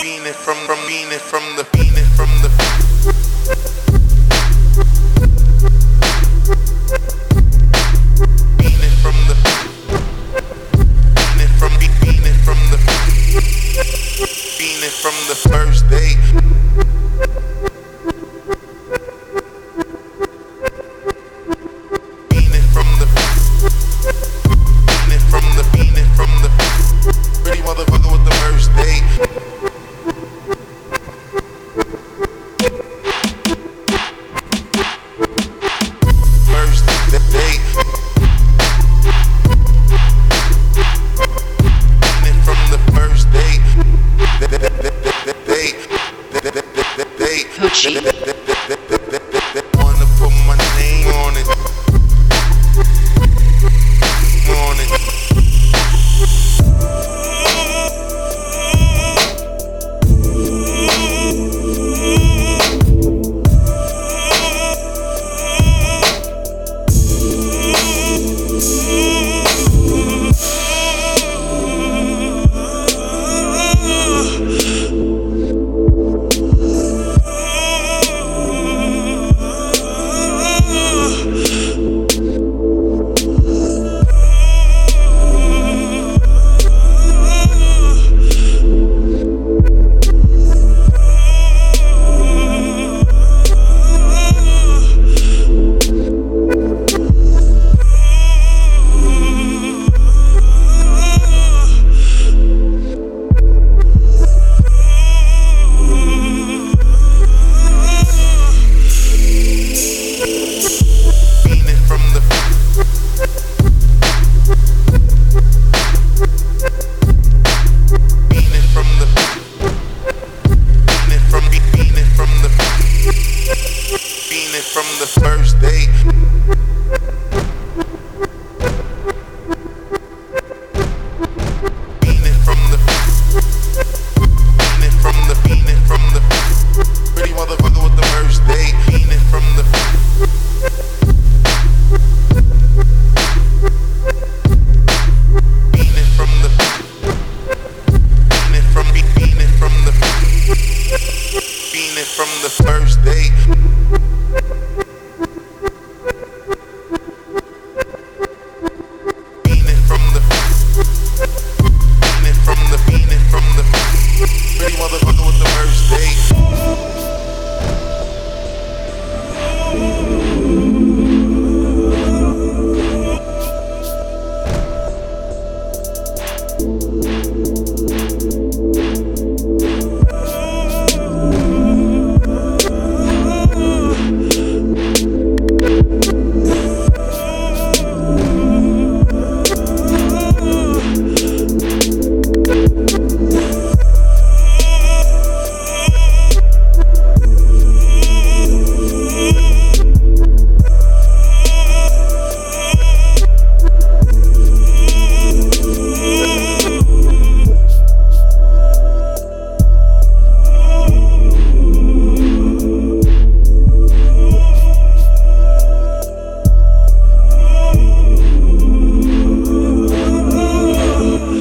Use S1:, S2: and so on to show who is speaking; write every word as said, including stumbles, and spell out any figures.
S1: being it from from being it from the being it from the being it from the being it from being it from the being it from the first date. Being it from the being it from the being it from the pretty motherfucker with the first date. First date. Being it from the first date. Date. Date.
S2: Hoochie.
S1: Wanna put my name on it. On it. From the first date. Being it from the being it from the being it from the pretty motherfucker with the first date. Being it from the being it from the being it from being it from the being it from the first date.